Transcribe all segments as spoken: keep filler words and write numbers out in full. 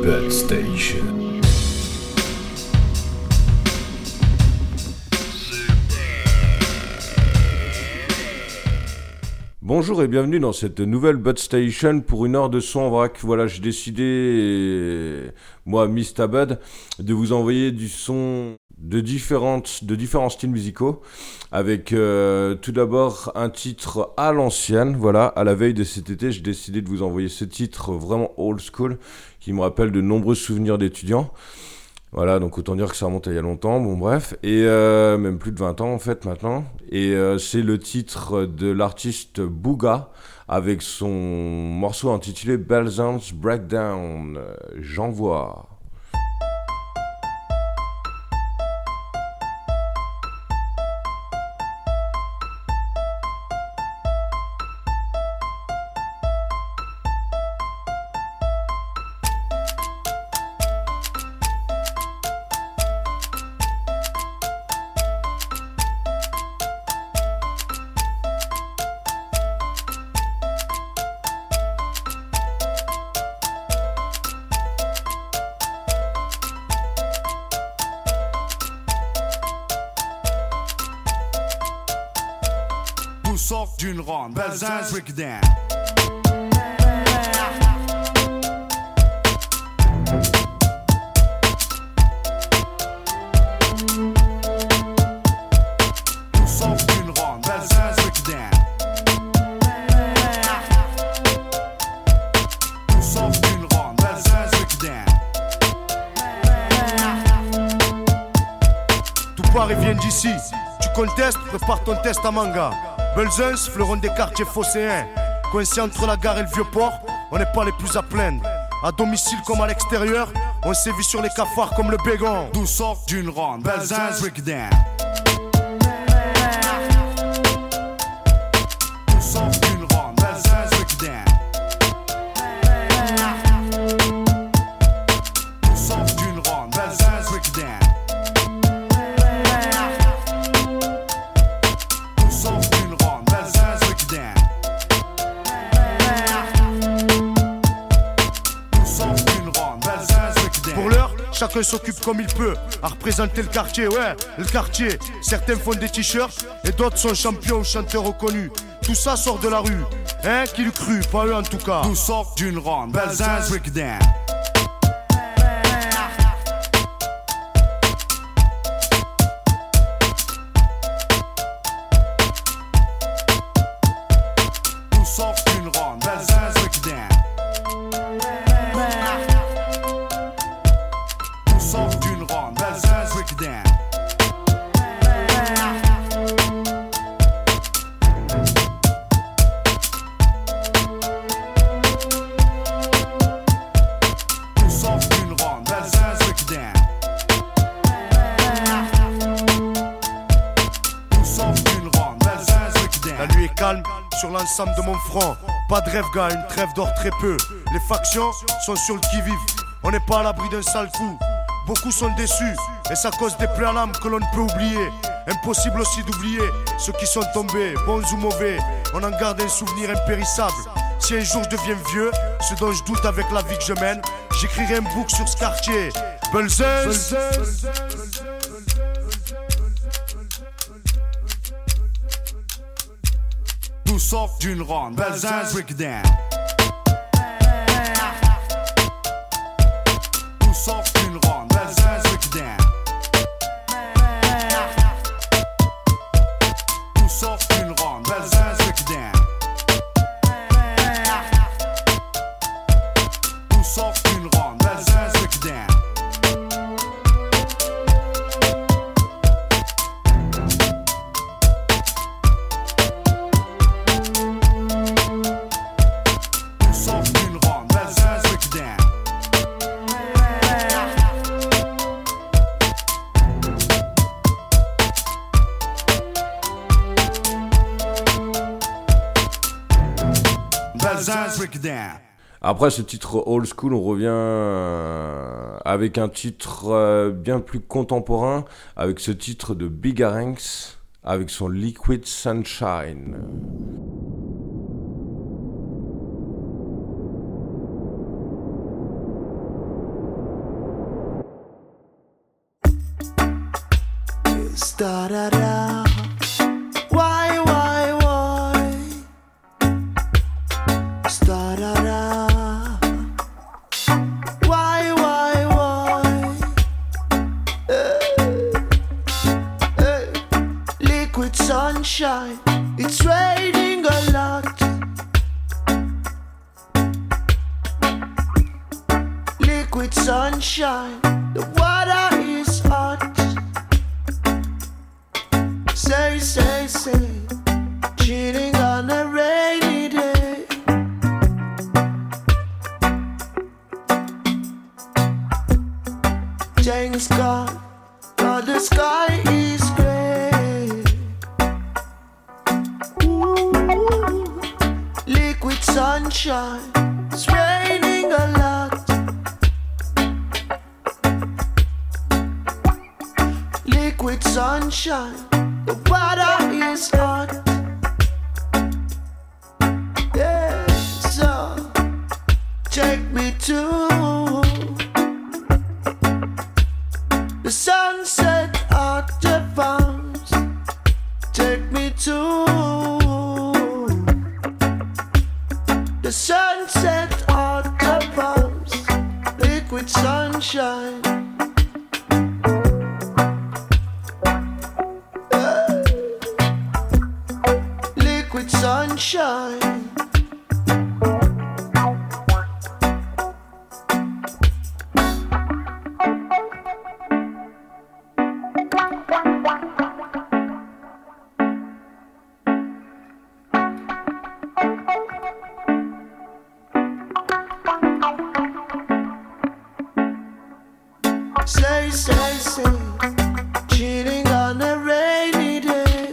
Bud Station. Bonjour et bienvenue dans cette nouvelle Bud Station pour une heure de son en vrac. Voilà, j'ai décidé, moi, mister Bud, de vous envoyer du son de, différentes, de différents styles musicaux. Avec euh, tout d'abord un titre à l'ancienne. Voilà, à la veille de cet été, j'ai décidé de vous envoyer ce titre vraiment old school qui me rappelle de nombreux souvenirs d'étudiants. Voilà, donc autant dire que ça remonte à il y a longtemps, bon bref, et euh, même plus de vingt ans en fait maintenant. Et euh, c'est le titre de l'artiste Booga avec son morceau intitulé Belzun's Breakdown. Euh, J'envoie. Sort d'une ronde, Belzun's Breakdown. Sort d'une ronde, Belzun's Breakdown. Sort d'une ronde, Belzun's Breakdown. Tout Paris vient d'ici. Tu contestes, prépare ton test à manga. Belzun's, fleuron des quartiers phocéens. Coincé entre la gare et le vieux port, on n'est pas les plus à plaindre. À domicile comme à l'extérieur, on sévit sur les cafards comme le bégon. D'où sort d'une ronde, Belzun's Breakdown. D'où sort d'une ronde, Belzun's Breakdown. D'où sort d'une ronde, Belzun's Breakdown. D'où sort d'une ronde, Belzun's Breakdown. D'où sort d'une ronde, Belzun's Breakdown. Pour l'heure, chacun s'occupe comme il peut à représenter le quartier, ouais, le quartier. Certains font des t-shirts et d'autres sont champions ou chanteurs reconnus. Tout ça sort de la rue, hein, qui l'eût cru, pas eux en tout cas. D'où sort d'une ronde, Belzun's Breakdown. D'où sort d'une ronde, Belzun's Breakdown. D'où sort d'une ronde, Belzun's Breakdown. D'où sort d'une ronde, Belzun's Breakdown. D'où sort d'une ronde, Belzun's Breakdown. La nuit est calme sur l'ensemble de mon front. Pas de rêve gars, une trêve d'or très peu. Les factions sont sur le qui-vive. On n'est pas à l'abri d'un sale coup. Beaucoup sont déçus et ça cause des plaies à l'âme que l'on ne peut oublier. Impossible aussi d'oublier ceux qui sont tombés, bons ou mauvais. On en garde un souvenir impérissable. Si un jour je deviens vieux, ce dont je doute avec la vie que je mène, j'écrirai un book sur ce quartier. Belzun's. D'où sort d'une ronde, Belzun's Breakdown. D'où sort d'une ronde, Belzun's Breakdown. D'où sort d'une ronde, Belzun's Breakdown. D'où sort d'une ronde, Belzun's Breakdown. D'où sort d'une ronde, Belzun's Breakdown. Belzun's Breakdown. Après ce titre old school, on revient euh, avec un titre euh, bien plus contemporain, avec ce titre de Bigaranx, avec son Liquid Sunshine. Sta-da-da. Why, why, why? Sta-da-da. Why, why, why? Hey, hey. Liquid sunshine, it's raining a lot. Liquid sunshine, the water is hot. Say, say, say, chilling on a rainy day. Thanks God, but the sky is gray. Ooh, liquid sunshine, it's raining a lot. Liquid sunshine, the water is hot. Yeah, so take me to the sunset at the palms. Take me to the sunset at the palms. Liquid sunshine. Sunshine. Say, say, say, chilling on a rainy day.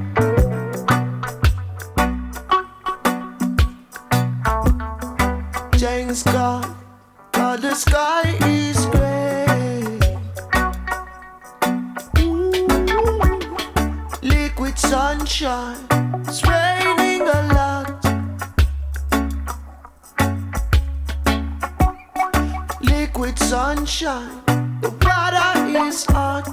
Thanks God, but the sky is gray. Ooh, liquid sunshine, it's raining a lot. Liquid sunshine, the water is hot.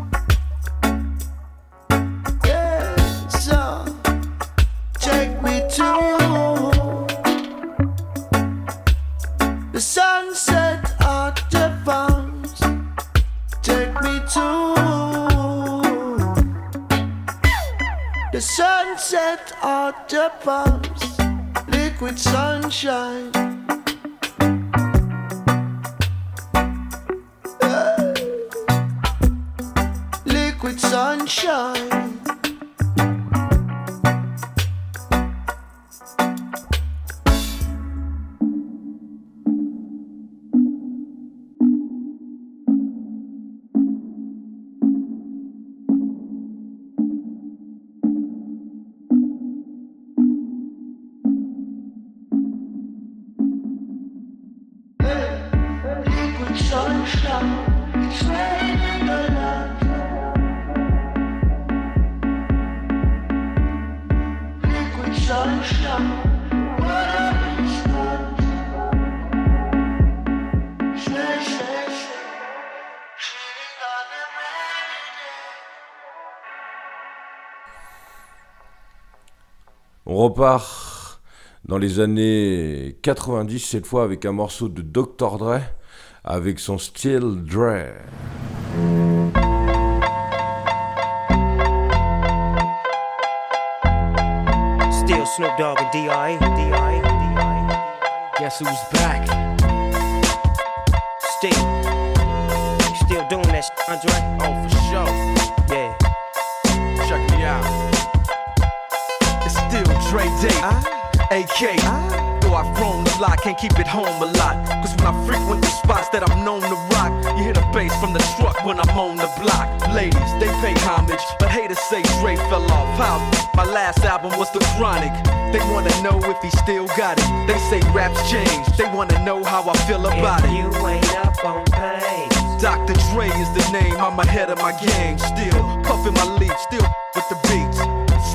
Yeah, so take me to the sunset at the palms. Take me to the sunset at the palms. Liquid sunshine. Hey. Liquid sunshine. Sunshine, it's raining a lot. Liquid sunshine, water is hot. Say, say, say, chilling on a rainy day. On repart dans les années quatre-vingt-dix, cette fois avec un morceau de docteur Dre, avec son Still Dre. Still Snoop Dogg and D R E. D R E. D R E. Guess who's back? Still. Still doing that shit, Andre? Oh, for sure. Yeah. Check me out. It's still Dre Day. Uh, A K. Uh, Though I've grown a lot, can't keep it home a lot. Cause when I frequent the spots that I'm known to rock, you hear the bass from the truck when I'm on the block. Ladies, they pay homage, but haters say Dre fell off. How? My last album was The Chronic. They wanna know if he still got it. They say raps change, they wanna know how I feel about if it. You ain't up on pain. Doctor Dre is the name, I'm ahead of my game. Still puffin' my leaf, still with the beats.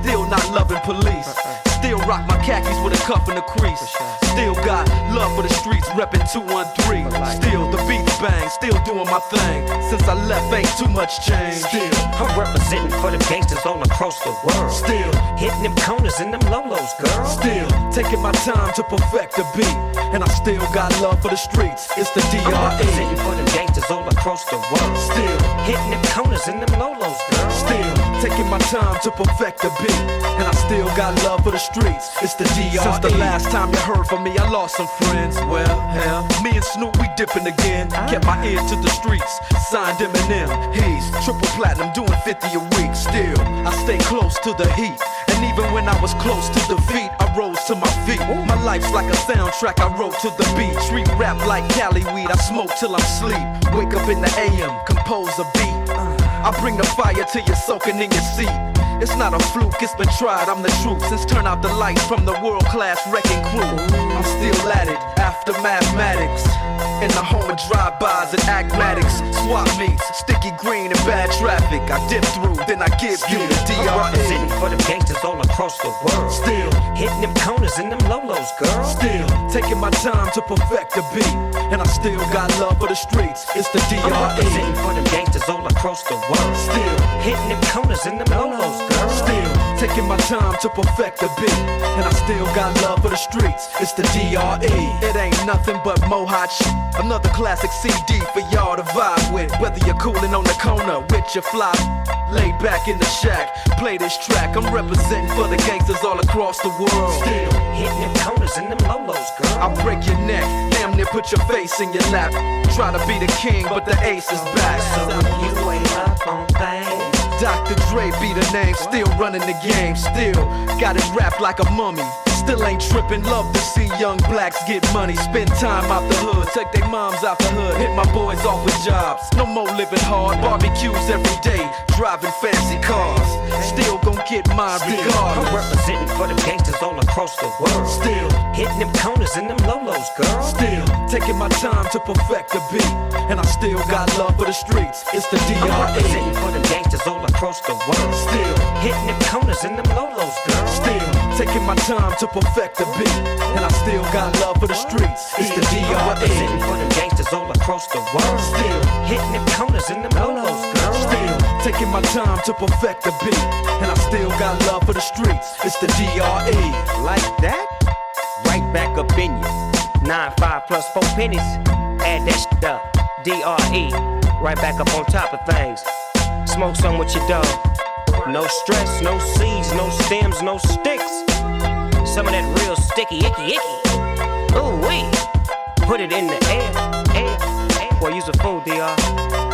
still not loving police. Still rock my khakis with a cuff and a crease. Still got love for the streets, reppin' two one three. Still the beats bang, still doing my thing. Since I left, ain't too much change. Still, I'm representing for the gangsters all across the world. Still, hitting them corners and them lolos, girl. Still, taking my time to perfect the beat. And I still got love for the streets. It's the D R E. I'm representing for the gangsters all across the world. Still, hitting them corners and them lolos, girl. Still, taking my time to perfect the beat. And I still got love for the streets. It's the D R E. Since the last time you heard from me, I lost some friends. Well, hell, me and Snoop, we dipping again. Kept my ear to the streets. Signed Eminem. He's triple platinum, doing fifty a week. Still, I stay close to the heat. And even when I was close to defeat, I rose to my feet. My life's like a soundtrack, I wrote to the beat. Street rap like Cali weed, I smoke till I'm sleep. Wake up in the A M, compose a beat. I bring the fire till you're soaking in your seat. It's not a fluke, it's been tried, I'm the truth. Since turn out the lights from the world-class wrecking crew, I'm still at it, after mathematics. In the home of drive-bys and acmatics. Swap meets, sticky green and bad traffic. I dip through, then I give you the D R E. I'm representing for the gangsters all across the world. Still, hitting them corners and them lolos, girl. Still, taking my time to perfect the beat. And I still got love for the streets. It's the D R E. I'm representing for the gangsters all across the world. Still, hitting them corners and them lolos, girl. Still, taking my time to perfect the beat. And I still got love for the streets. It's the D R E. It ain't nothing but mohawk shit. Another classic C D for y'all to vibe with. Whether you're coolin' on the corner with your fly, laid back in the shack, play this track. I'm representing for the gangsters all across the world. Still hitting them corners and them lolos, girl. I'll break your neck, damn near put your face in your lap. Try to be the king, but the ace is back. So you ain't up on things. Doctor Dre be the name, still running the game. Still got it wrapped like a mummy. Still ain't trippin', love to see young blacks get money. Spend time out the hood, take their moms out the hood. Hit my boys off with jobs, no more living hard. Barbecues every day, driving fancy cars. Still gon' get mine regardless. I'm representing for the gangsters all across the world. Still, hitting them corners and them lolos, girl. Still, taking my time to perfect the beat. And I still got love for the streets. It's the D R E. I'm representing for the gangsters all across the world. Still, hitting them corners and them lolos, girl. Still, taking my time to perfect the beat. And I still got love for the streets. It's the D R E. I'm representing for the gangsters all across the world. Still, hitting them corners and them lolos, girl. Still, taking my time to perfect the beat. And I still got love for the streets. It's the D R E. Like that? Right back up in you. Nine, five plus four pennies. Add that shit up. D R E. Right back up on top of things. Smoke some with your dog. No stress, no seeds, no stems, no sticks. Some of that real sticky, icky, icky. Ooh, wee. Put it in the air, air, air. Boy, use a fool, D R.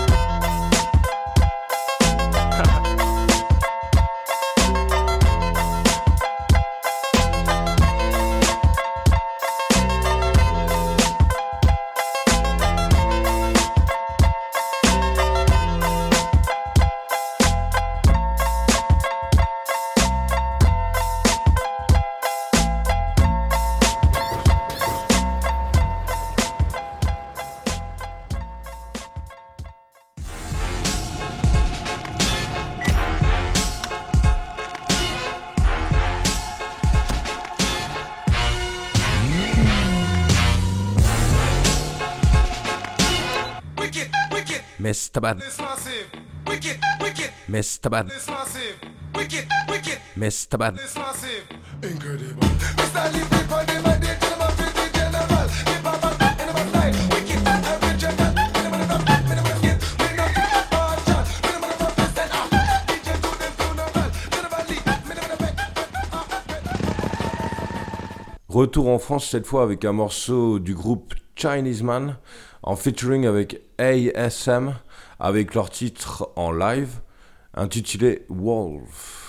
Mister Bad. Mister Bad. Mister Bad. Incredible. Mister Lee, people, they might be general, pretty general. Keep up on that in my side. Wicked, original. Minimum of that, minimum of it. We don't get a portion. Minimum of this, then ah. D J do them funeral. General Lee, minimum of it. Retour en France cette fois avec un morceau du groupe Chinese Man en featuring avec A S M avec leur titre en live intitulé Wolf.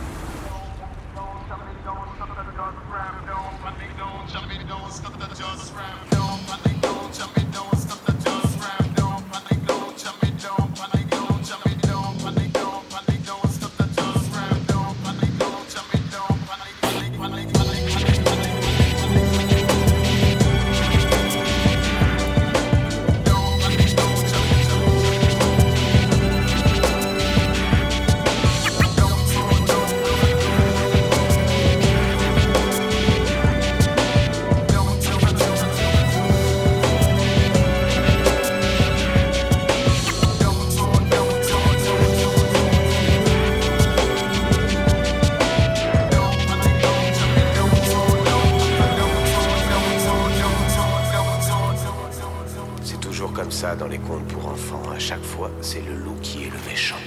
Just contes pour enfants, à chaque fois, c'est le loup qui est le méchant.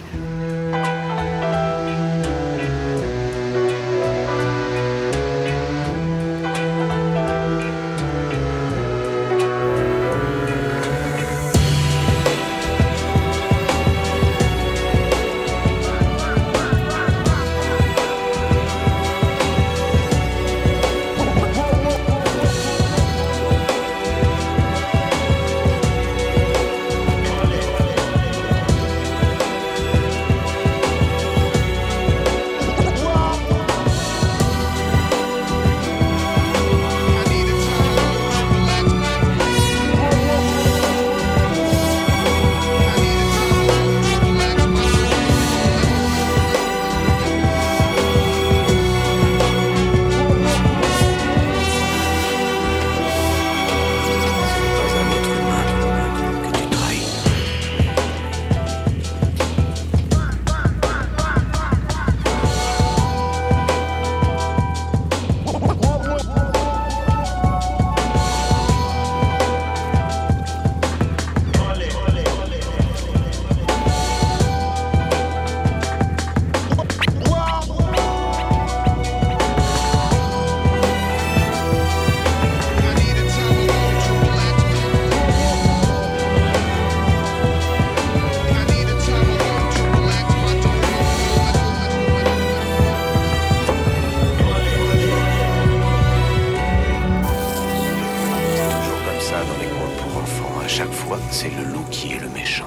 C'est le loup qui est le méchant.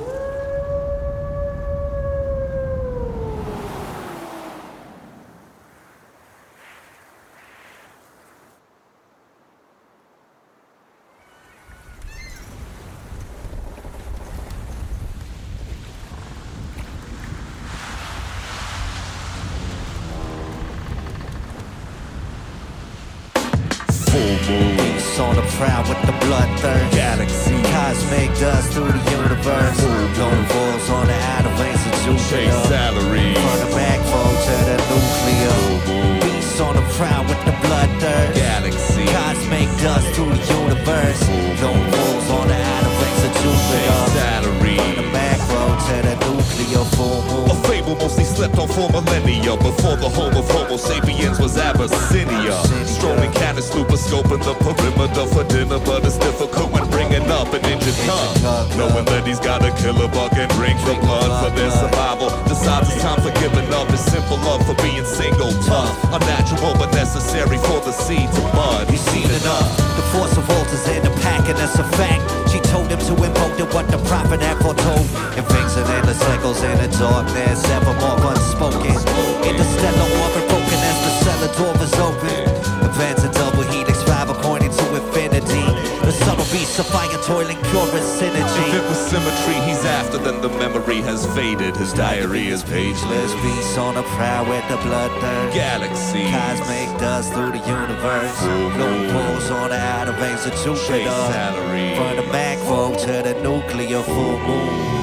Beast on the prowl with the bloodthirst. Galaxy, cosmic dust through the universe. Lone wolves on the outer rings of Jupiter. Salary. From the backbone to the nuclear. Beast on the prowl with the bloodthirst. Galaxy, cosmic dust through the universe. Lone wolves on the outer rings of Jupiter. Salary. From the backbone to the nuclear. Full moon. A fable mostly slept on for millennia before the home of Homo sapiens was Abyssinia. Strolling cannon, scoping the perimeter for dinner, but it's difficult when bringing up an injured cub. Knowing that he's got a killer bug and drink the blood for their survival. Decides it's time for giving up his simple love for being single tough. Unnatural but necessary for the seed to bud. He's seen enough. The force of alters in the pack, and that's a fact. She told him to invoke the what the prophet had foretold. And things in the cycles in the darkness, evermore unspoken. In the stellar orbit, broken as the cellar door is open. Advance a double helix, five pointing to infinity. The subtle beast of fire, toiling purest synergy. If it was symmetry he's after, then the memory has faded. His diary is pageless. Beast on the prowl with the bloodthirst. Galaxy, cosmic dust through the universe. Lone wolves on the outer rings of Jupiter. From the backbone to the nuclear full moon.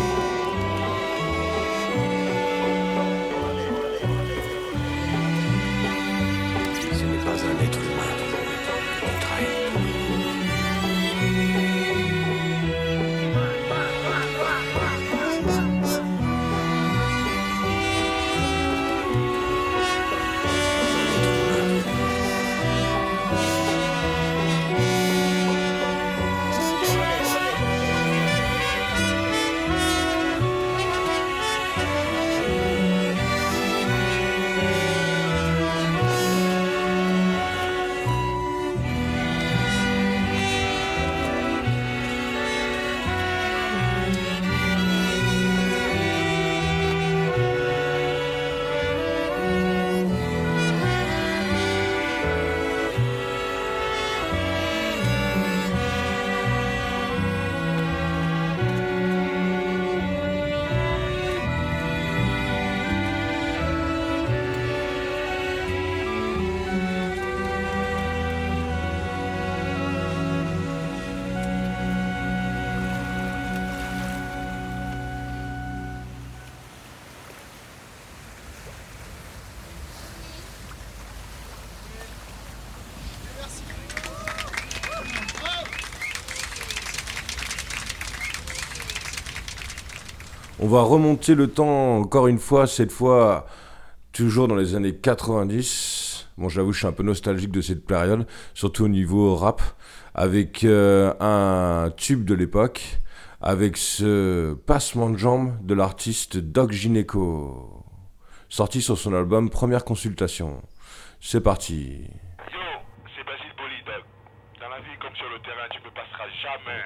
On va remonter le temps encore une fois, cette fois toujours dans les années quatre-vingt-dix. Bon, j'avoue, je suis un peu nostalgique de cette période, surtout au niveau rap, avec euh, un tube de l'époque, avec ce passement de jambes de l'artiste Doc Gineco, sorti sur son album Première Consultation. C'est parti. Yo, c'est Basile Boli, Doc. Dans la vie comme sur le terrain, tu me passeras jamais.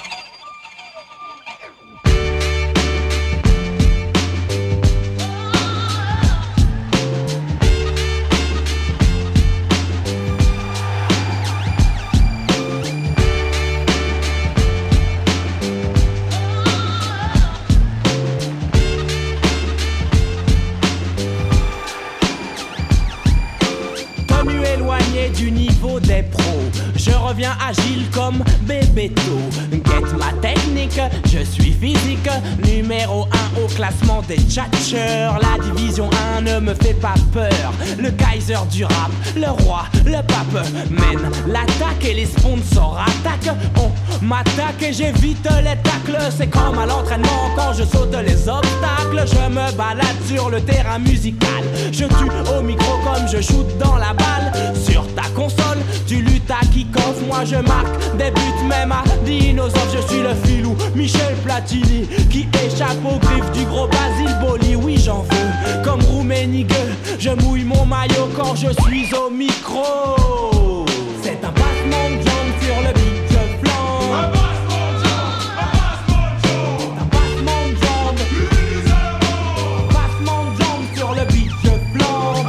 Du niveau des pros, je reviens agile comme Bébéto. Get ma technique, je suis physique. Numéro un au classement des tchatcheurs. La division un ne me fait pas peur. Le Kaiser du rap, le roi, le pape mène l'attaque et les sponsors attaquent. On m'attaque et j'évite les tacles. C'est comme à l'entraînement quand je saute les obstacles. Je me balade sur le terrain musical. Je tue au micro comme je shoot dans la balle. Sur ta console, tu luttes à kick-off. Moi je marque des buts même à dinosaures. Je suis le filou Michel Platini qui échappe aux griffes du gros Basile Boli. Oui j'en veux comme Rouménigue. Je mouille mon maillot quand je suis au micro. C'est un passement de jambes sur le beat, je flanque. Un passement de jambes, un passement de jambes. Un passement de jambes sur le beat, je flanque.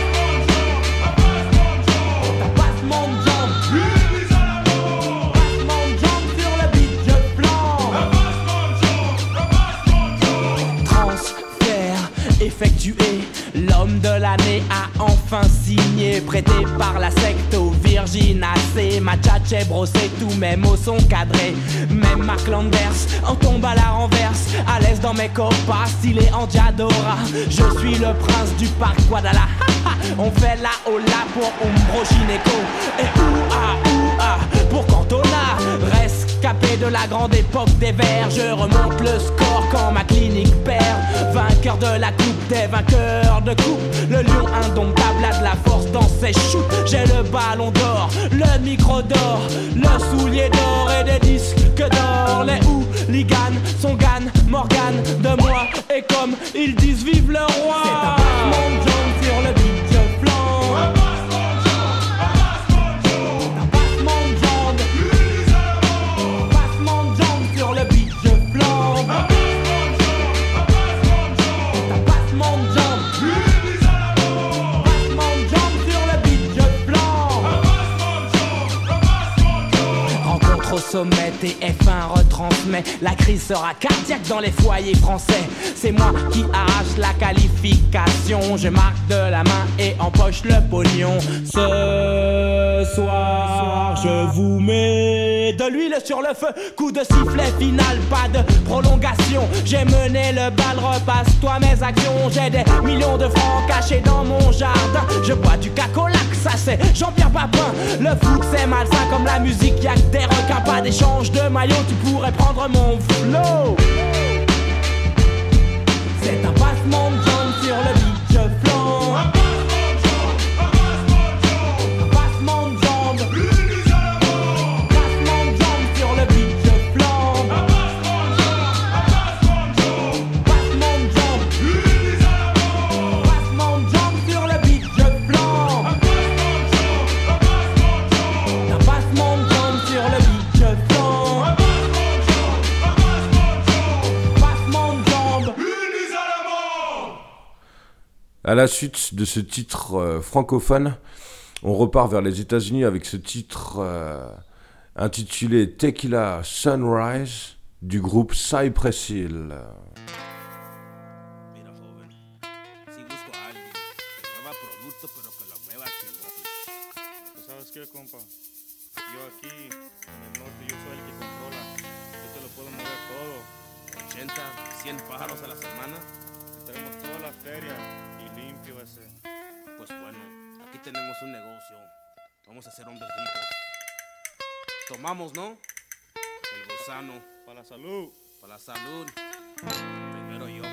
Effectué, l'homme de l'année a enfin signé. Prêté par la secte au Virginacé. Ma tchatche brossée, tous mes mots sont cadrés. Même Mark Landers en tombe à la renverse. À l'aise dans mes copas, stylé en Diadora. Je suis le prince du parc Guadalajara. On fait la hola pour Umbro Gineco. Et ouah ouah pour Cantona. Rescapé de la grande époque des Verts. Je remonte le score quand ma clinique perd. Vainqueur de la coupe des vainqueurs de coupe. Le lion indomptable a de la force dans ses shoots. J'ai le ballon d'or, le micro d'or, le soulier d'or et des disques d'or. Les hooligans sont Gann, Morgan de moi. Et comme ils disent vive le roi. C'est un passement de jambes sur le beat, je flanque. Un passement de jambes, un passement de jambes. Un passement de jambes sur le beat, je flanque. Au sommet, T F un retransmet. La crise sera cardiaque dans les foyers français. C'est moi qui arrache la qualification. Je marque de la main et empoche le pognon. Ce soir, je vous mets de l'huile sur le feu. Coup de sifflet final, pas de prolongation. J'ai mené le bal, repasse-toi mes actions. J'ai des millions de francs cachés dans mon jardin. Je bois du cacolac, ça c'est Jean-Pierre Papin. Le foot c'est malsain comme la musique, y'a que des requins. Pas d'échange de maillot, tu pourrais prendre mon flow. C'est un passement de jambes sur le beat, je flanque. Un passement de jambes, un passement de jambes. Un passement de jambes sur le beat, je flanque. Un passement de jambes, un passement de jambes sur le beat, je flanque. Un passement de jambes sur le beat. À la suite de ce titre euh, francophone, on repart vers les États-Unis avec ce titre euh, intitulé Tequila Sunrise du groupe Cypress Hill. cien pájaros a la semana. Tenemos toda la feria y limpio ese. Pues bueno, aquí tenemos un negocio. Vamos a ser hombres ricos. Tomamos, ¿no? El gusano. Para la salud. Para la salud. Primero primero yo.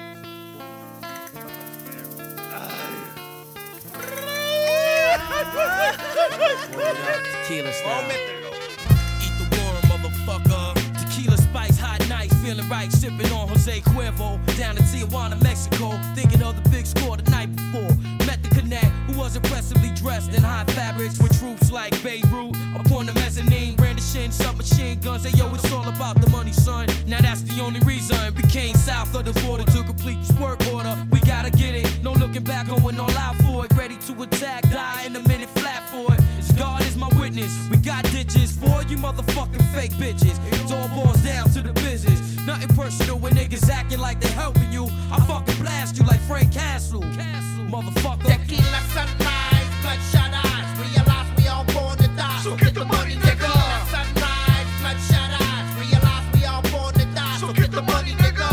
Tequila style. Eat the worm, motherfucker. Tequila spice, hot nights, feeling right, sipping on Jose Cuervo. Down in Tijuana, Mexico, thinking of the big score the night before. Met the connect, who was impressively dressed in hot fabrics with troops like Beirut. Upon the mezzanine, brandishing submachine guns. Hey yo, it's all about the money, son. Now that's the only reason. Became south of the border to complete this work order. We gotta get it, no looking back, going all out for it. Ready to attack, die in a minute flat for it. As God is my witness, we got ditches for you motherfucking fake bitches. It all boils down to the business. Nothing personal when niggas acting like they helping you. I fucking blast you like Frank Castle. Castle. Motherfucker. Tequila sunrise, bloodshot eyes. Realize we all born to die. So get the money, nigga. Tequila sunrise, bloodshot eyes. Realize we all born to die. So get the money, nigga.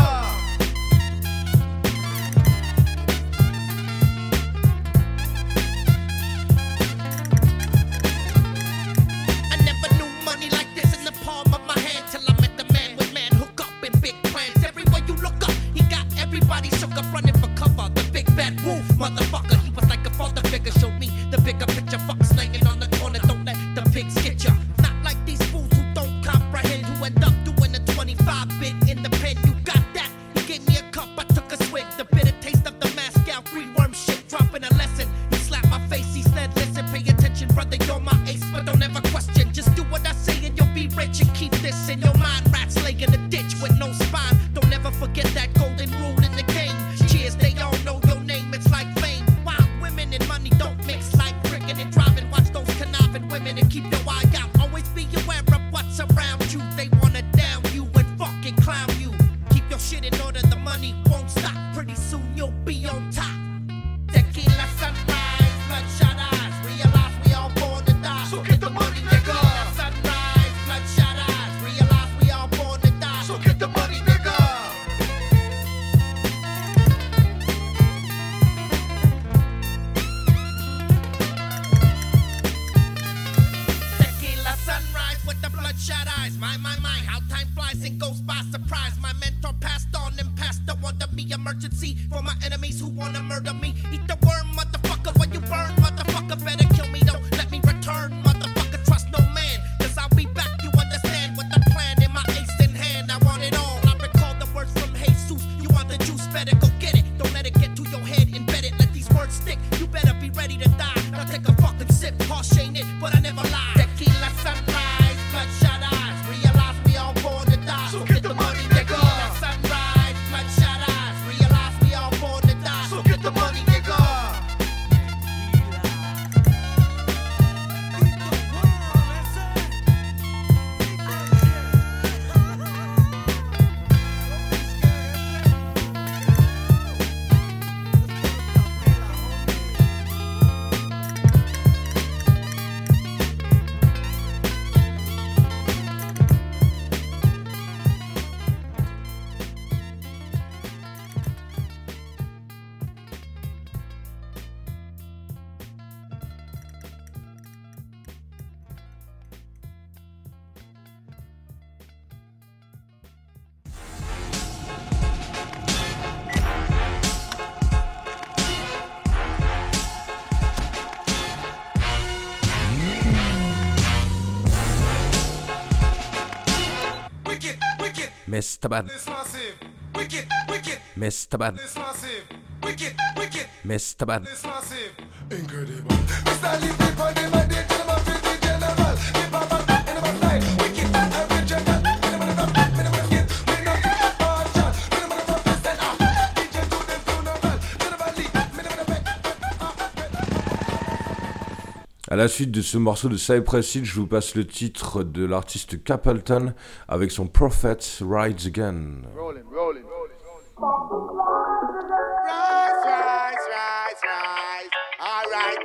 I never knew money like this in the palm of my hand till I met the man with man hook up in big plans. Everywhere you look up, he got everybody shook up running for cover. The big bad wolf, motherfucker. He was like a father figure, showed me the bigger picture. Fuck slanging on the corner, don't let the pigs get ya. Not like these fools who don't comprehend, who end up doing a twenty-five bit in the pen. You got that? He gave me a cup, I took a swig. The bitter taste of the Moscow green worm shit, dropping a lesson. He slapped my face, he said, listen, pay attention, brother, you're my ace, but don't ever question. Just do what I say and you'll be rich, and keep this in your mind. Rats lay in a ditch with no spine. Don't ever forget that golden rule in the game. Cheers, they all know your name, it's like fame. Wild women and money don't mix like cricket and driving. Watch those conniving women and keep your eye out. Always be aware of what's around you. They wanna down you and fucking clown you. Keep your shit in order, the money won't stop. Pretty soon you'll be on top. Tequila sunrise, bloodshot eyes. Realize we all born to die. So get the money, nigga. Sunrise, bloodshot eyes. Realize we all born to die. So get the money, nigga. Tequila sunrise with the bloodshot eyes. My, my, my, how time flies and goes by surprise. My mentor passed on and passed the one to me. Emergency for my enemies who wanna murder me. Eat the worm, motherfucker, when you burn, motherfucker. Better kill me, don't let me return, motherfucker. Trust no man, cause I'll be back, you understand what the plan in my ace in hand. I want it all, I recall the words from Jesus. You want the juice, better go get it. Don't let it get to your head, embed it, let these words stick. You better be ready to die. Now take a fucking sip, harsh ain't it, but I never lie. Tequila sunrise, bloodshot eyes. Realize we all born to die. So get the money, nigga. Sunrise, bloodshot eyes. Realize we all born to die. So get the money, nigga. Mister Bad. Wicked, wicked, Mister Bad. this massive. Wicked, wicked, Mister Bad. this massive. Incredible. Mister Lee, people, they might be general, pretty general. Hip hop and in my style. Wicked, original. Minimum of that, minimum of it. We know it's all shot. Minimum of this and ah. D J to them funeral. Minimum Lee, minimum of it. À la suite de ce morceau de Cypress Hill, je vous passe le titre de l'artiste Capleton avec son Prophet Rides Again. Rolling, rolling, rolling. Rise, rise, rise, rise. All right.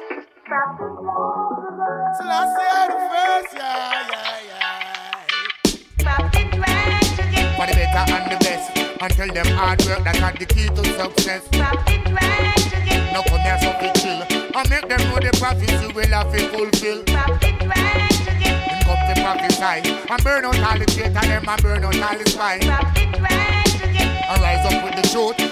So let's say the first, yeah, yeah, yeah. For the better and the best. Until them hard work that are the key to success. No come here so we chill. And make them know the prophecy will have to fulfill. Them come to prophesy. And burn out all the traitor them and burn out all the spy. And rise up with the truth.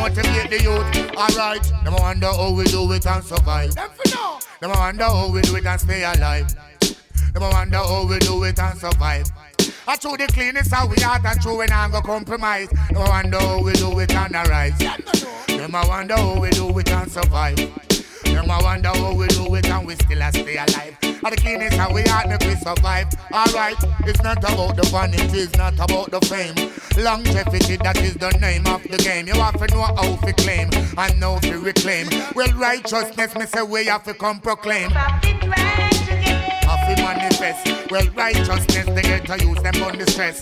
motivate the youth. Alright, them a wonder how we do it and survive. Them for know. Them a wonder how we do it and stay alive. Them a wonder how we do it and survive. I true the cleanest how we out and true we not go compromise. Them a wonder how we do it and arise. Them a wonder how we do it and survive. Them a wonder how we do it and we still a stay alive. And the cleanest how we out make we survive. Alright, it's not about the vanity, it's not about the fame. Longevity, that is the name of the game. You have to know how to claim and know to reclaim. Well, righteousness, me say we have to come proclaim. Have to manifest. Well, righteousness, they get to use them on the stress.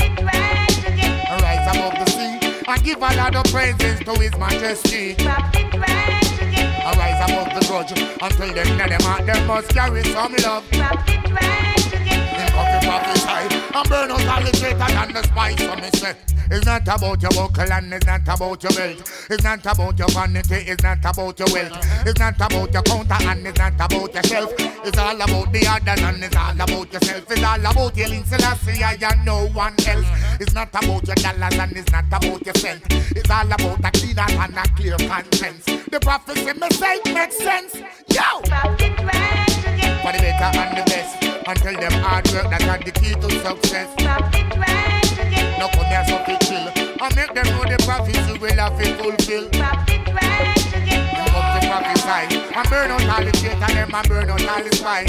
Rise above the sea and give a lot of praises to His Majesty. Arise above the grudge until them let them out, them must carry some love. Then coffee prophesy and burn out all the traitor and the spice. So me say, it's not about your buckle and it's not about your belt. It's not about your vanity, it's not about your wealth. It's not about your counter and it's not about your shelf. It's all about the others and it's all about yourself. It's all about your Link Selassie and no one else. It's not about your dollars and it's not about your cent. It's all about a clean heart and a clear conscience. The prophecy me say makes sense. Yo! For the better and the best. Until them hard work that are the key to success. No come here so to chill and make them know the prophecy will have to fulfill. Them up to prophesy and burn out all the traitor them and burn out all the spy.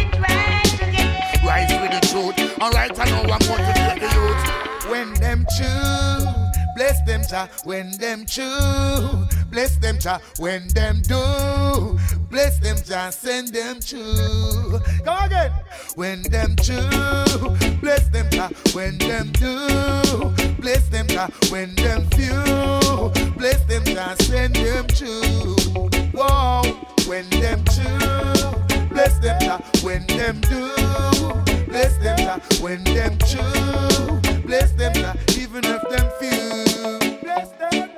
Rise with the truth. Alright, I know I'm going to get the youth. When them choose, bless them Jah. When them choose, bless them Jah. When them do, bless them Jah. Send them choose. Come again. When them choose, bless them Jah. When them do, bless them Jah. When them few, bless them Jah. Send them choose. Whoa. When them choose, bless them Jah. When them do, bless them Jah. When them choose, bless them Jah. Even if them few, bless them.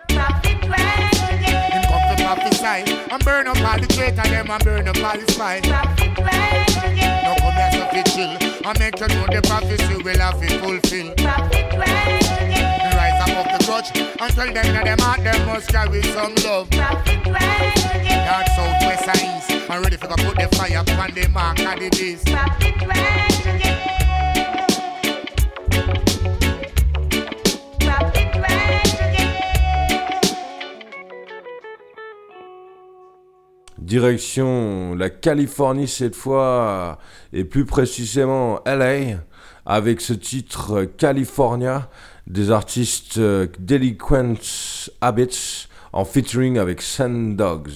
Him come to prophesy and burn up all the traitor them and burn up all the spy. No come here so fi chill and make you know the prophecy will have to fulfill. Rise above the grudge and tell them that them heart them must carry some love. North, south, west and east, I'm ready for to put the fire upon the mark of the beast. Direction la Californie cette fois, et plus précisément L A, avec ce titre California des artistes Delinquent Habits en featuring avec Sand Dogs.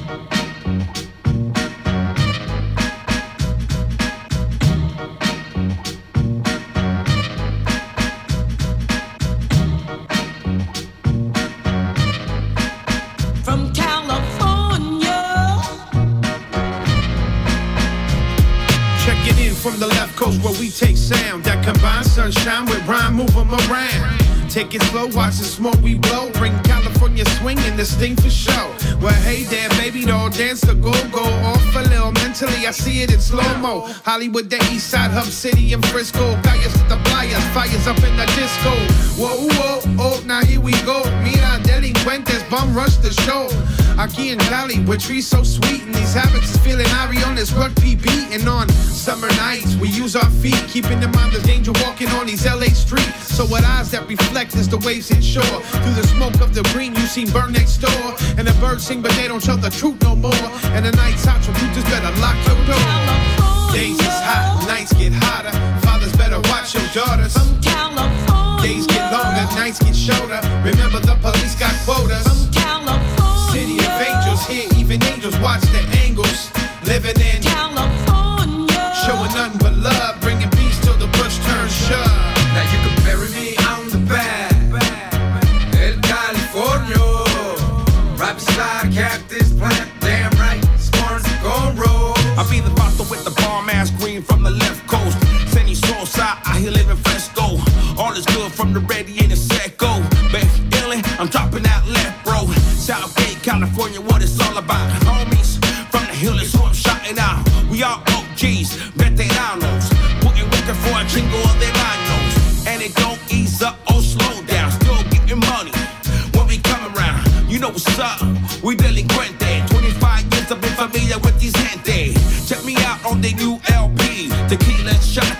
From the left coast where we take sound that combines sunshine with rhyme, move 'em around. Take it slow, watch the smoke we blow. Bring California swinging, this thing for show. Well, hey there, baby, doll, dance the go-go. Off a little, mentally, I see it in slow-mo. Hollywood, the east side, hub city, and Frisco. Guys with the flyers, fires up in the disco. Whoa, whoa, oh, now here we go. Mira, delincuentes, bum rush the show. Aquí in Cali, with trees so sweet, and these habits is feeling Ari on this rugby beat. And on summer nights, we use our feet, keeping in mind the danger walking on these L A streets. So with eyes that reflect is the waves inshore. Through the smoke of the green, you seen burn next door. And the birds sing, but they don't tell the truth no more. And the night's hot, so you just better lock your door. Days is hot, nights get hotter. Fathers better watch your daughters. From California. Days get longer, nights get shorter. Remember the police got quotas. From California. City of angels, here even angels watch the angles. Living in California. Showing nothing but love, bringing peace till the push turns shove. Now you can bury me on the back. El California. Right beside Cactus Plant. Damn right, Sparks gon' roll. I be the vato with the bomb ass green from the left coast. Sunny soul side, I here living fresco. All is good from the ready and the set go. Baby, illin', I'm dropping out left, bro. Southgate, California, what it's all about. Homies from the hill is who I'm shouting out. We all O Gs, veteranos. Putting working for a chingo of their manos. And it don't ease up or slow down. Still getting money when we come around.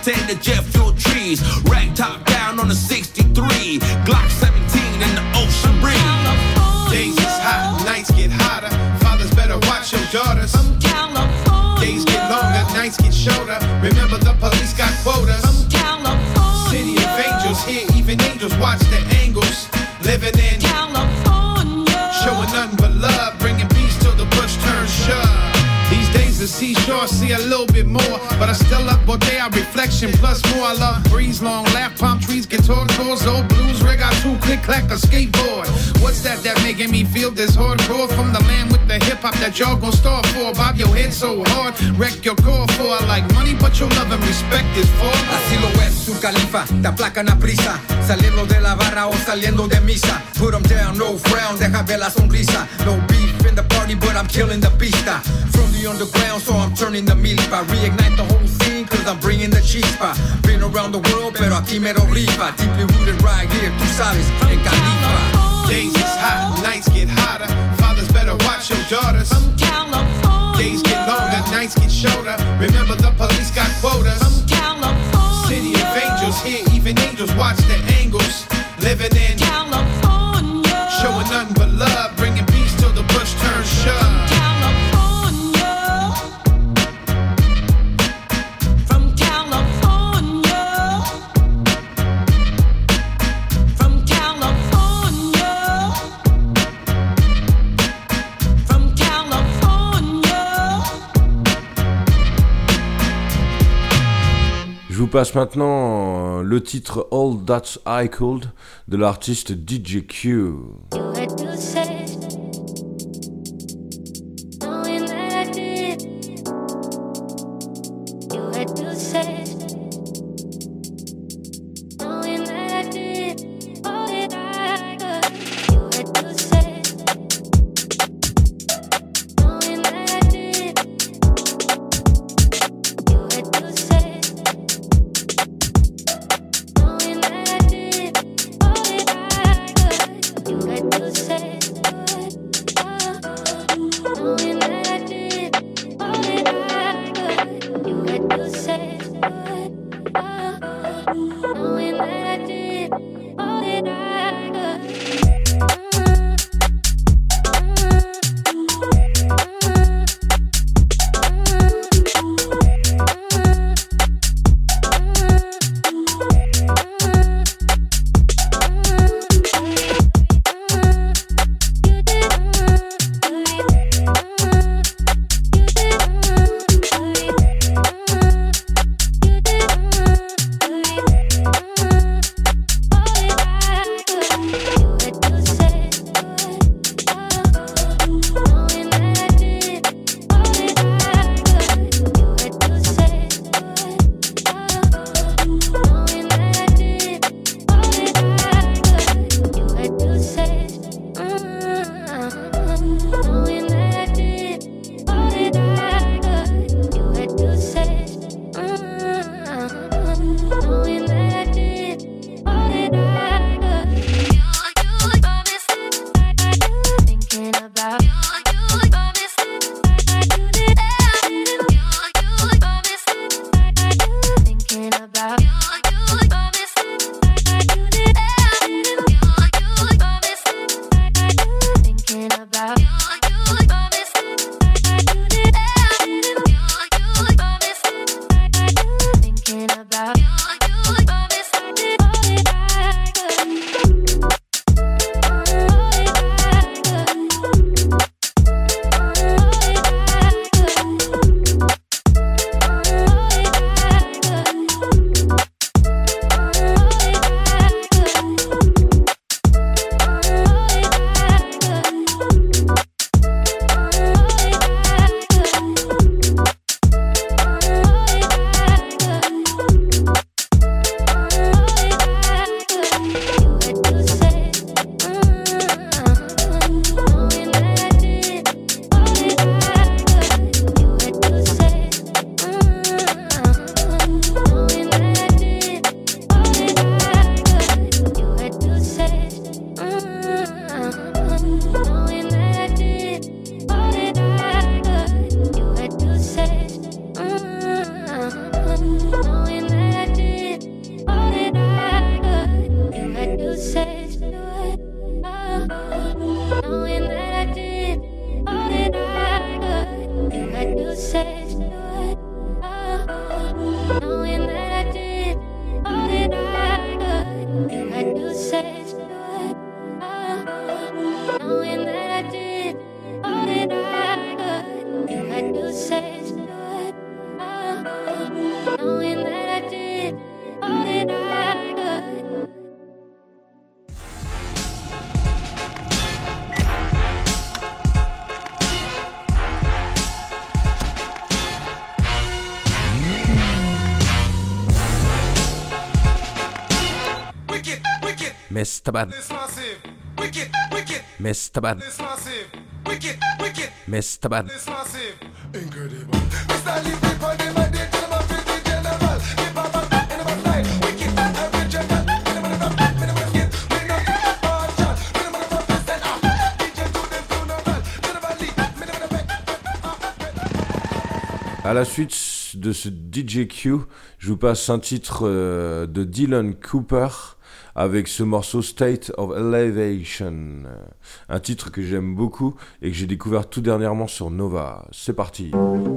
octane to jet fuel trees. Rag top down on the sixty-three. Glock seventeen in the ocean breeze. Days is hot, nights get hotter. Fathers better watch your daughters. From California. Days get longer, nights get shorter. Remember the police got quotas. From California. City of angels, here even angels watch the angles. Living in California. Showing nothing but love, bringing peace till the push turns shove. These days the seashore see a little bit more, but I still love Bodega reflection plus more. I love breeze, long laugh, palm trees, guitar chords, old blues, rig out two, click clack, a skateboard. What's that that making me feel this hardcore from the land with the hip hop that y'all gon' start for? Bob your head so hard, wreck your core for. I like money, but your love and respect is for. Así lo es su califa, te aplacan a prisa, saliendo de la barra o saliendo de misa. Put 'em down, no frown, deja ver la sonrisa. No beef in the party, but I'm killing the pista. From the underground, so I'm turning the milpa. Reignite the whole scene, cause I'm bringing the chispa. Been around the world, pero aquí me lo rifa. Deeply rooted right here, tú sabes, en Califa. Days is hot, nights get hotter. Fathers better watch your daughters. From California. Days get longer, nights get shorter. Remember the police got quotas. From California. City of angels, here even angels watch the angles. Living in California. Showing nothing but love, bringing peace till the push turns shove. From California. From California. From California. Je vous passe maintenant le titre All That I Could de l'artiste D J Q. You had to say, knowing that I did. You had to say, knowing that I did all that I could. You had to say, knowing that I did. You had to say, knowing that I did all that I could. You had to say. Mister Bad. This massive. Wicked, wicked. Mister Bad. This massive. Wicked, wicked. Mister Bad. This massive. Incredible. Mister Lee, people, they might be tell them I'm fifty general. Hip hop, and I'm a flight. Wicked, original. Minimum of rap, minimum of skit. Minimum of hard shot. Minimum of rap, stand up. D J to them funeral. Minimum of lead. Minimum of À la suite de ce D J Q, je vous passe un titre euh, de Dylan Cooper avec ce morceau State of Elevation, un titre que j'aime beaucoup et que j'ai découvert tout dernièrement sur Nova. C'est parti.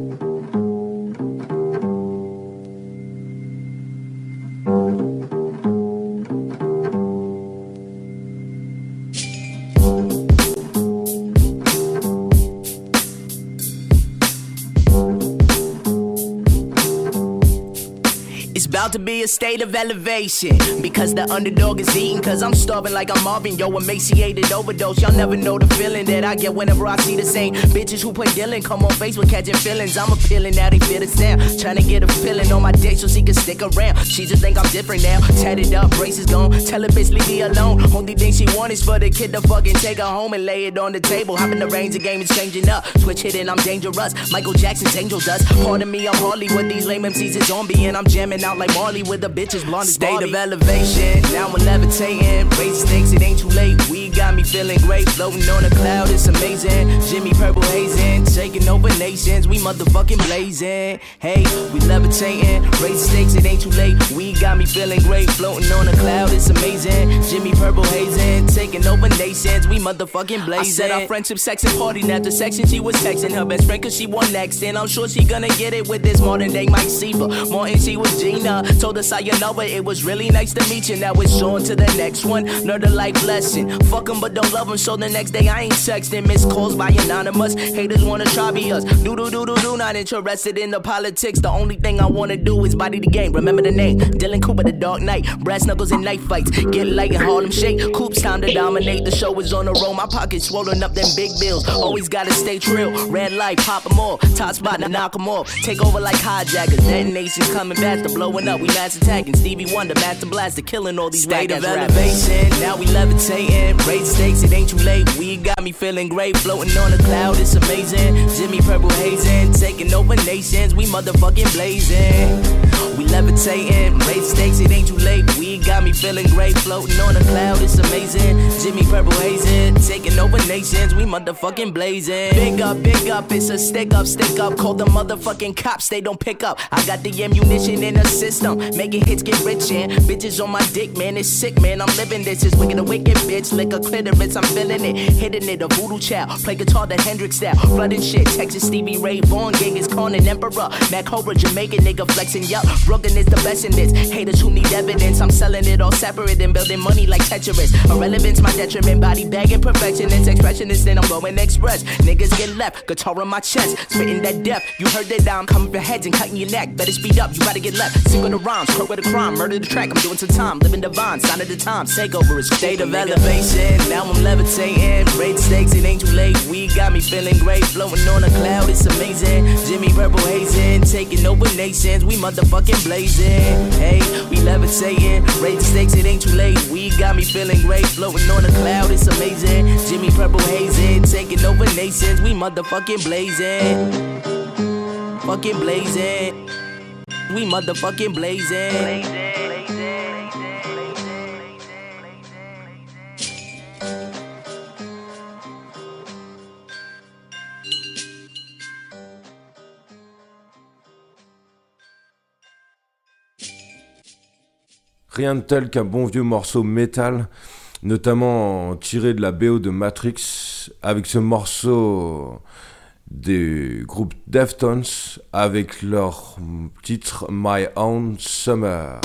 About to be a state of elevation because the underdog is eating, cause I'm starving like I'm Marvin, yo, emaciated overdose. Y'all never know the feeling that I get whenever I see the same bitches who play Dylan come on Facebook catching feelings. I'm appealing, now they feel the sound, trying to get a feeling on my dick so she can stick around. She just think I'm different now, tatted up, braces gone, tell her bitch leave me alone. Only thing she want is for the kid to fucking take her home and lay it on the table. Hop in the range, the game is changing up, switch hit and I'm dangerous, Michael Jackson's angel dust. Pardon me, I'm hardly with these lame M Cs is zombie and I'm jamming out like Marley with the bitches blonde as State Barbie. Of elevation, now I'm levitating. Raise stakes, it ain't too late. We got me feeling great, floating on a cloud, it's amazing. Jimmy Purple hazing, taking over nations. We motherfucking blazing. Hey, we levitating. Raise stakes, it ain't too late. We got me feeling great, floating on a cloud, it's amazing. Jimmy Purple hazing, taking over nations. We motherfucking blazing. I said our friendship, sex and party. After section, she was texting her best friend cause she won next, and I'm sure she gonna get it with this modern day Mike Seaver. Martin, she was Gina. Told us I you know it, it was really nice to meet you. Now it's on to the next one. Learn the life lesson. Fuck 'em but don't love 'em, so the next day I ain't texting. Missed calls by anonymous. Haters wanna try be us. Do do do do do. Not interested in the politics. The only thing I wanna do is body the game. Remember the name, Dylan Cooper, the Dark Knight. Brass knuckles and knife fights. Get light and Harlem shake. Coops time to dominate. The show is on the road. My pockets swollen up them big bills. Always gotta stay trill. Red light, pop 'em off. Top spot, now knock 'em off. Take over like hijackers. Detonations coming faster, blowing up. We mass attacking. Stevie Wonder, Master Blaster, killing all these State of elevation, now we levitating. Raise stakes, it ain't too late. We got me feeling great, floating on a cloud, it's amazing. Jimmy Purple hazing, taking over nations. We motherfucking blazing. We levitating. Raise stakes, it ain't too late. We got me feeling great, floating on a cloud, it's amazing. Jimmy Purple hazing, taking over nations. We motherfucking blazing. Big up, big up, it's a stick up, stick up. Call the motherfucking cops, they don't pick up. I got the ammunition in the system, making hits get rich and bitches on my dick, man, it's sick, man. I'm living this, it's wicked a wicked bitch, lick a clitoris, I'm feeling it, hitting it, a voodoo child, play guitar the Hendrix style, flooding shit, Texas Stevie Ray Vaughan, Genghis Khan and Emperor, Mac Cobra, Jamaican nigga flexing, yup, Brooklyn is the best in this, haters who need evidence, I'm selling it all separate and building money like Tetris, irrelevance my detriment, body bagging perfection, it's expressionist, then I'm going express, niggas get left, guitar on my chest, spitting that death, you heard that I'm coming for heads and cutting your neck, better speed up, you gotta get left, sing with the rhymes, croak with a crime, murder the track, I'm doing some time, living divine, sign of the times, take over, it's state of elevation, now I'm levitating, raise stakes, it ain't too late, we got me feeling great, floating on a cloud, it's amazing, Jimmy Purple hazing, taking over nations, we motherfucking blazing, hey, we levitating, raise stakes, it ain't too late, we got me feeling great, floating on a cloud, it's amazing, Jimmy Purple hazing, taking over nations, we motherfucking blazing, fucking blazing. We motherfucking blazing. blazing. Rien de tel qu'un bon vieux morceau métal, notamment tiré de la B O de Matrix, avec ce morceau des groupes Deftones avec leur titre My Own Summer.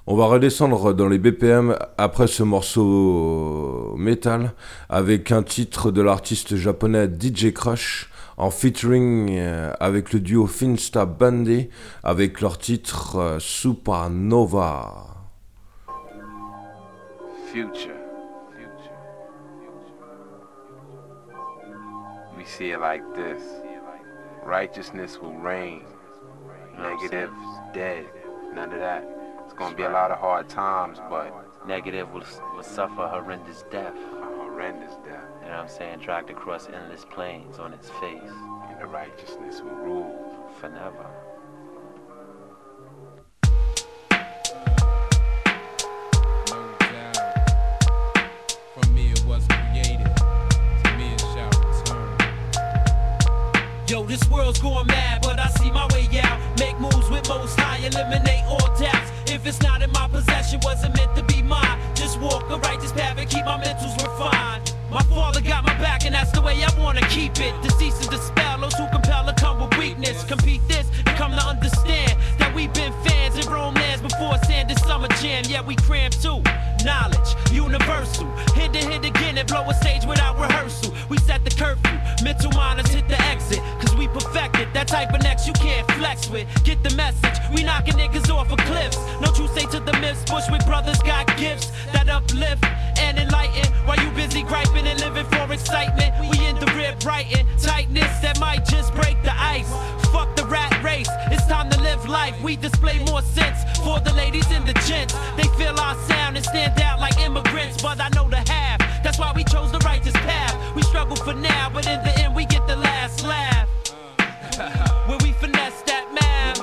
On va redescendre dans les B P M après ce morceau métal avec un titre de l'artiste japonais D J Crush en featuring avec le duo Finsta Bundy avec leur titre Supernova. Future. We see it like this. Righteousness will reign. Negative's dead. None of that. It's gonna be a lot of hard times, but negative will, will suffer horrendous death. A horrendous death. You know what I'm saying? Dragged across endless plains on its face. And the righteousness will rule forever. From me it was created, to me it shall return. Yo, this world's going mad, but I see my way out. Make moves with most high, eliminate all doubts. If it's not in my possession, wasn't meant to be mine. Just walk the righteous path and keep my mentals refined. My father got my back and that's the way I wanna keep it. Decease and dispel those who compel to come with weakness. Compete this and come to understand that we've been fans in romance before Sanders Summer Jam. Yeah, we cram too. Knowledge, universal. Hit the hit again and blow a stage without rehearsal. We set the curfew, mental minors hit the exit. Cause we perfected that type of next you can't flex with. Get the message, we knocking niggas off of cliffs. Don't you say to the myths, Bushwick brothers got gifts that uplift and enlighten. While you busy griping and living for excitement, we in the rib writing tightness that might just break the ice. Fuck the rat race, it's time to live life. We display more sense for the ladies and the gents. They feel our sound and stand out like immigrants, but I know the half. That's why we chose the righteous path. We struggle for now, but in the end we get the last laugh. Where we finesse that math.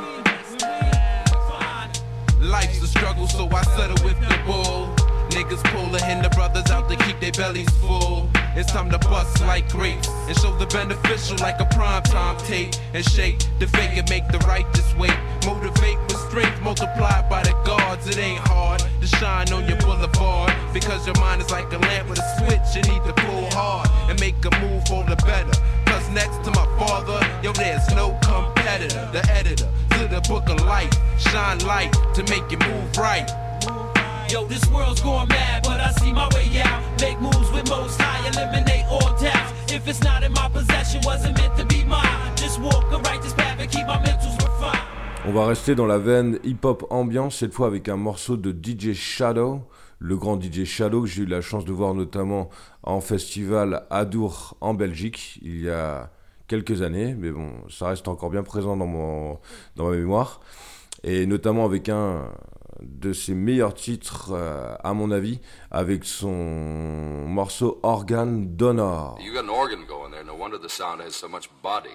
Life's a struggle, so I settle with the bull. Niggas pulling the brothers out to keep their bellies full. It's time to bust like grapes and show the beneficial like a primetime tape. And shake the fake and make the righteous wait. Motivate with strength multiplied by the gods. It ain't hard to shine on your boulevard, because your mind is like a lamp with a switch. You need to pull hard and make a move for the better. Cause next to my father, yo, there's no competitor. The editor to the book of life. Shine light to make you move right. Yo, this world's going mad, but I see my way out. Make moves with most high, eliminate all doubts. If it's not in my possession, wasn't meant to be mine. Just walk a righteous path and keep my mentals refined. On va rester dans la veine hip-hop ambiance, cette fois avec un morceau de D J Shadow, le grand D J Shadow que j'ai eu la chance de voir notamment en festival Adour en Belgique il y a quelques années, mais bon, ça reste encore bien présent dans, mon, dans ma mémoire, et notamment avec un de ses meilleurs titres, euh, à mon avis, avec son morceau Organ Donor. You got an organ going there, no wonder the sound has so much body.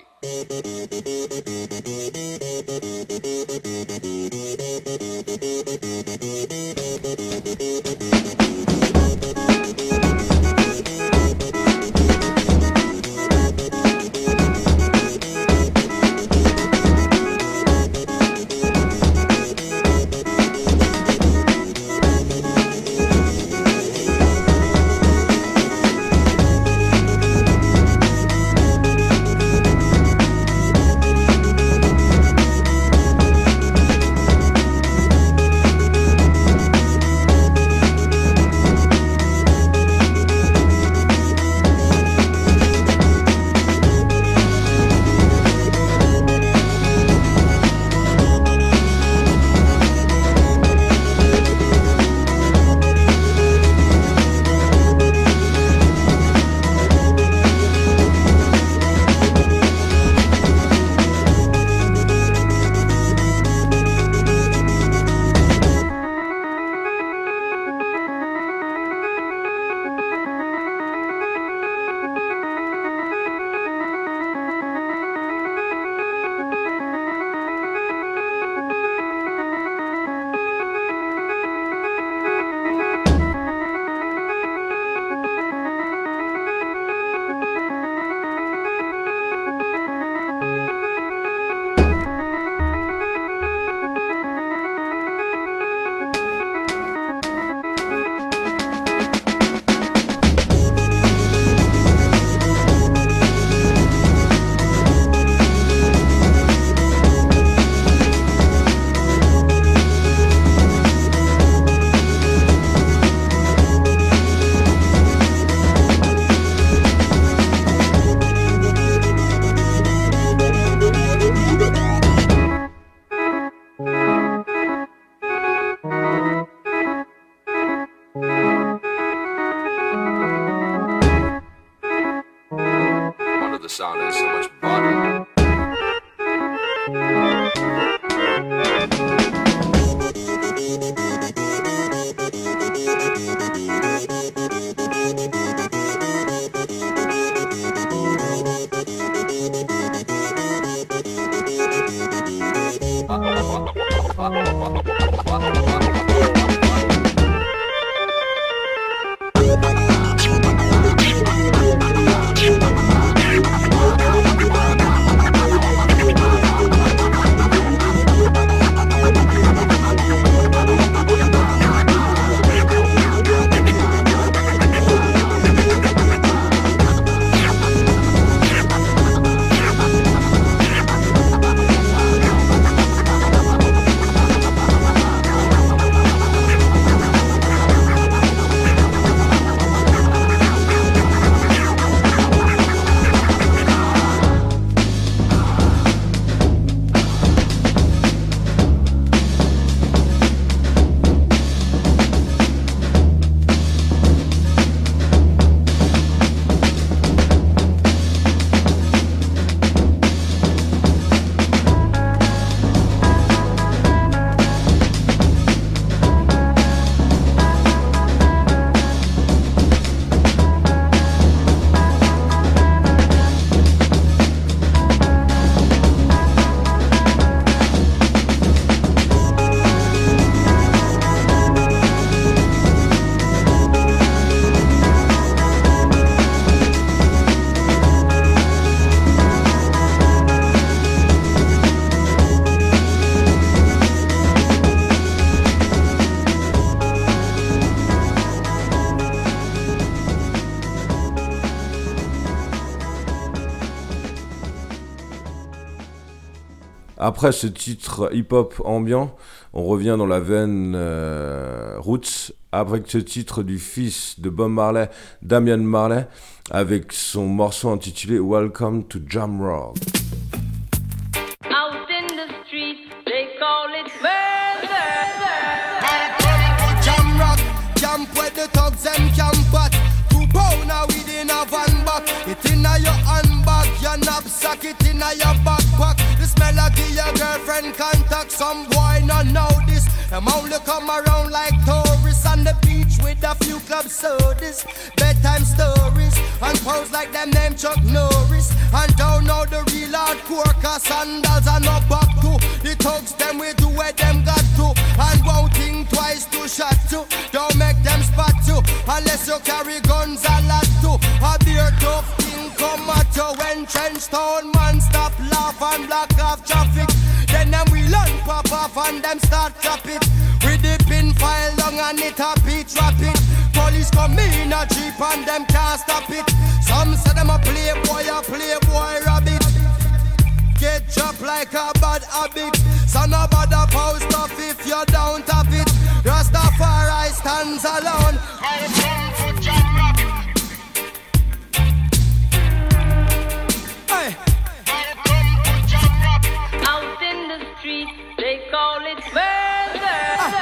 Après ce titre hip-hop ambiant, on revient dans la veine euh, roots avec ce titre du fils de Bob Marley, Damian Marley, avec son morceau intitulé Welcome to Jamrock. Out in the street, they call it murder. Jamrock, camp where the thugs and camp at. Two pounder within a van back. It inna your handbag, your knapsack, it inna your backpack. This melody your girlfriend contact. Some boy not know this. Them only come around like tourists on the beach with a few club sodas, bedtime stories, and pose like them name Chuck Norris. And don't know the real hardcore, cause sandals are not back to. The thugs them we do where them got to. And won't think twice to shot to. Don't make them spot you, unless you carry guns a lot to. A beer tough thing come at you when trench town man stop laugh and block off traffic. Then them we learn pop off and them start clap it. With the pin file long and it a beat rapid. Police come in a jeep and them can't stop it. Some say them a playboy, a playboy rabbit. Get chopped like a bad habit. So no bother post off if you don't have it. Rastafari stands alone. Hey. Out in the street, they call it murder.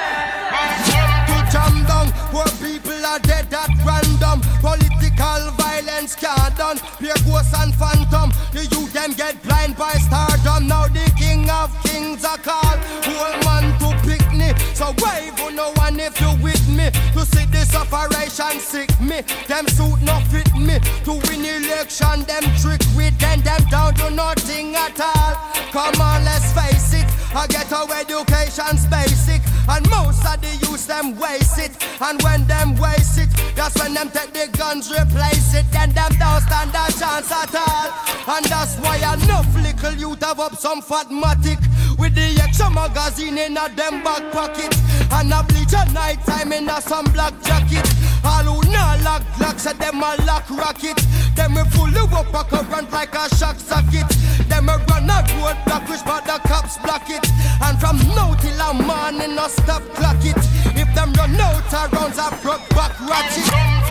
To jam down, poor people are dead at random. Political violence can't done. Pure ghosts and phantom. The youth them get blind by stardom. Now the king of kings are called. Whole man to pick me. So wave on no one if you with me. To see this operation sick me. Them suit not fit me. To win election, them trick with them. Them down to nothing at all. Come on, let's face it. I get our education's basic. And most of the youth them waste it. And when them waste it, that's when them take the guns, replace it. Then them don't stand a chance at all. And that's why enough little youth have up some fatmatic. With the extra magazine in a them back pocket. And a bleach at night time in a some black jacket. All who not lock glocks at them a lock rocket. Them we full of up a current like a shock socket. Them we run a road block which but the cops block it. And from now till a morning no stop clock it. If them run out of rounds a broke back ratchet.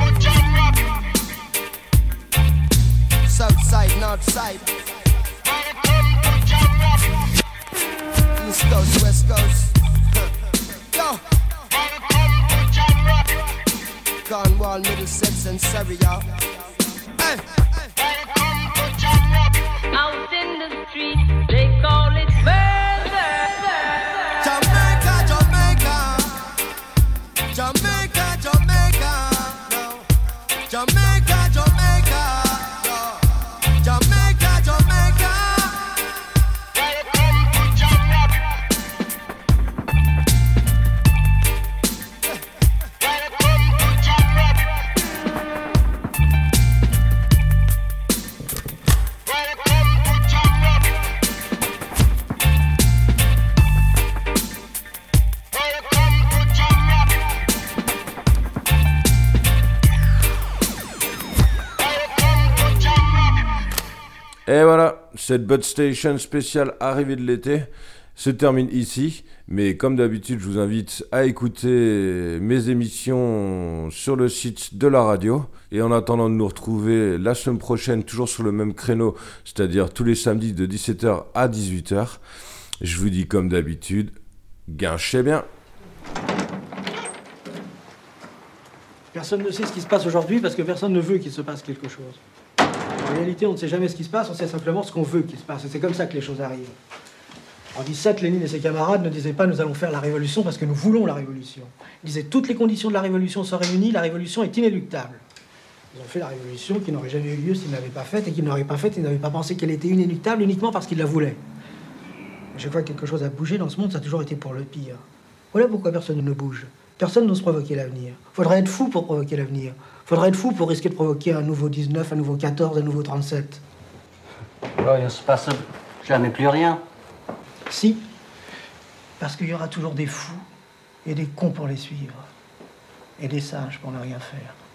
South side, north side. East coast, west coast. Yo. Cornwall, Middlesex and Surrey, y'all. Hey. Out in the street, they call it murder. Jamaica, Jamaica. Jamaica, Jamaica. No. Jamaica, Jamaica. No. Jamaica, Jamaica. Cette Bud Station spéciale arrivée de l'été se termine ici, mais comme d'habitude, je vous invite à écouter mes émissions sur le site de la radio. Et en attendant de nous retrouver la semaine prochaine, toujours sur le même créneau, c'est-à-dire tous les samedis de dix-sept heures à dix-huit heures, je vous dis comme d'habitude, guinchez bien. Personne ne sait ce qui se passe aujourd'hui parce que personne ne veut qu'il se passe quelque chose. En réalité, on ne sait jamais ce qui se passe, on sait simplement ce qu'on veut qu'il se passe. Et c'est comme ça que les choses arrivent. En dix-sept, Lénine et ses camarades ne disaient pas « nous allons faire la révolution parce que nous voulons la révolution ». Ils disaient « toutes les conditions de la révolution sont réunies, la révolution est inéluctable ». Ils ont fait la révolution qui n'aurait jamais eu lieu s'ils ne l'avaient pas faite, et qu'ils n'auraient pas faite, ils n'avaient pas pensé qu'elle était inéluctable uniquement parce qu'ils la voulaient. À chaque fois que quelque chose a bougé dans ce monde, ça a toujours été pour le pire. Voilà pourquoi personne ne bouge. Personne n'ose provoquer l'avenir. Faudrait être fou pour provoquer l'avenir. Faudrait être fou pour risquer de provoquer un nouveau dix-neuf, un nouveau quatorze, un nouveau trente-sept. Oh, il ne se passe jamais plus rien. Si, parce qu'il y aura toujours des fous et des cons pour les suivre. Et des sages pour ne rien faire.